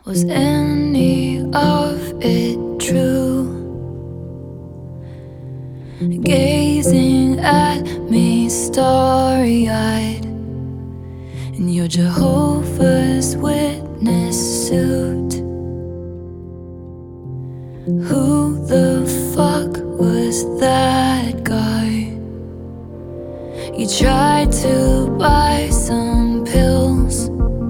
Was any of it true? Gazing at me starry-eyed in your Jehovah's Witness suit. Who the fuck was that guy? You tried to buy some pills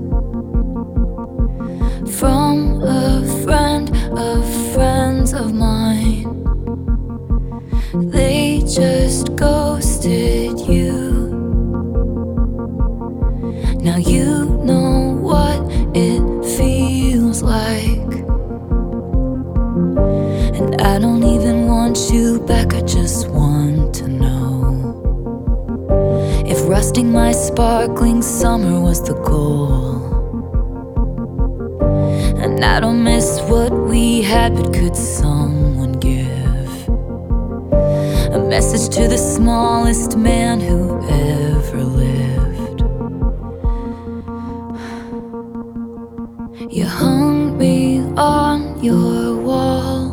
from a friend of friends of mine. They just ghosted you. Now you know what it feels like. And I don't even want you back, I just want to know if rusting my sparkling summer was the goal. And I don't miss what we had, but could someone give a message to the smallest man who ever lived? You hung me on your wall,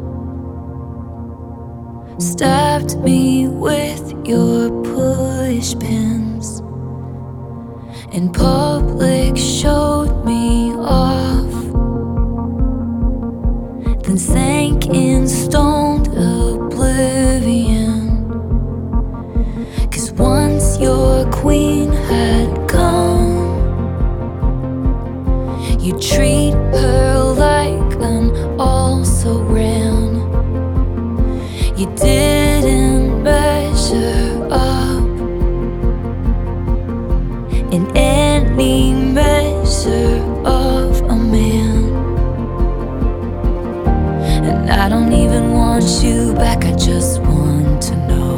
stabbed me with your push pins, in public showed me off, then sank in stoned oblivion. 'Cause once your queen had come, you treat her like an also-ran. You didn't measure up in any measure of a man. And I don't even want you back, I just want to know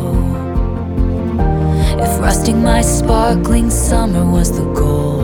if rusting my sparkling summer was the goal.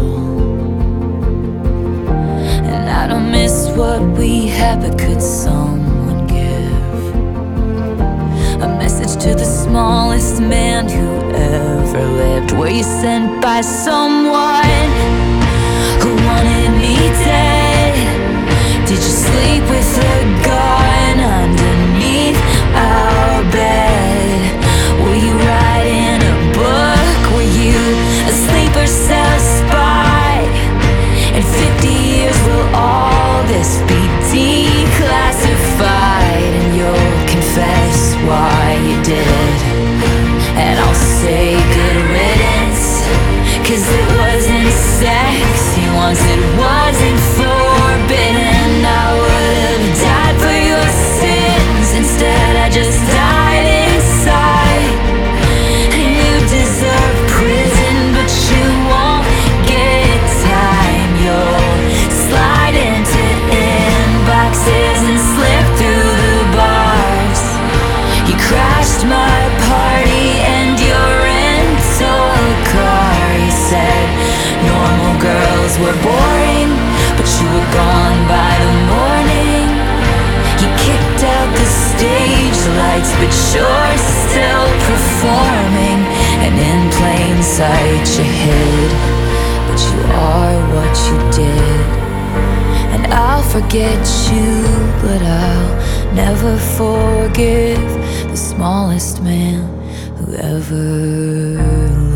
And I don't miss what we had, but could someone give a message to the smallest man who ever lived? Were you sent by someone who wanted me dead? Did you sleep with a gun underneath our bed? Were you writing a book? Were you a sleeper cell spy? In 50 years will all this be declassified, and you'll confess why you did it, and I'll say good riddance. 'Cause it wasn't sex you wanted, wasn't forbidden. I would've died for your sins, instead I just died inside. And you deserve prison, but you won't get time. You'll slide into inboxes and slip through the bars. You crashed my party and your rental car. You said normal girls were boring, but you were gone by the morning. You kicked out the stage lights, but you're still performing. And in plain sight you hid, but you are what you did. And I'll forget you, but I'll never forgive the smallest man who ever lived.